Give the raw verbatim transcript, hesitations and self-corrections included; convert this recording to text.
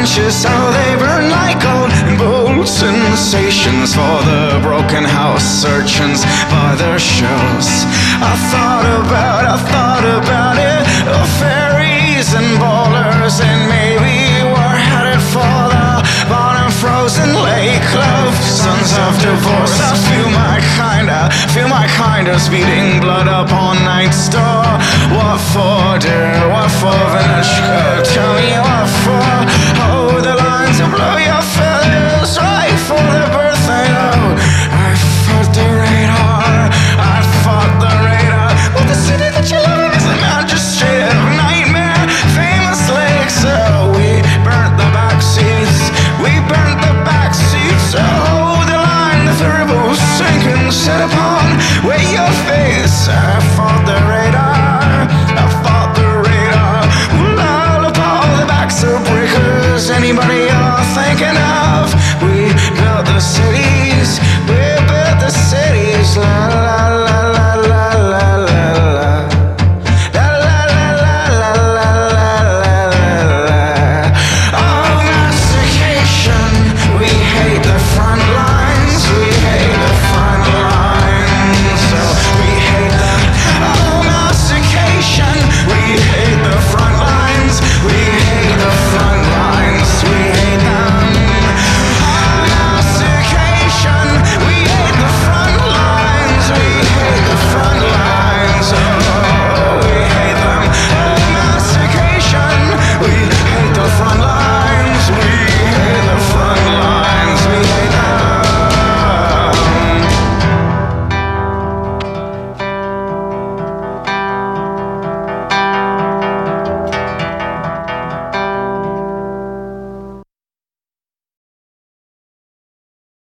branches, how they burn like gold, and bold sensations for the broken house urchins by their shells. I thought about, I thought about it, oh, fairies and ballers, and maybe we're headed for the bottom frozen lake. Love, sons of divorce, I feel my kind, I feel my kind of beating blood upon night's door. What for, dear, what for, Venushka? Tell me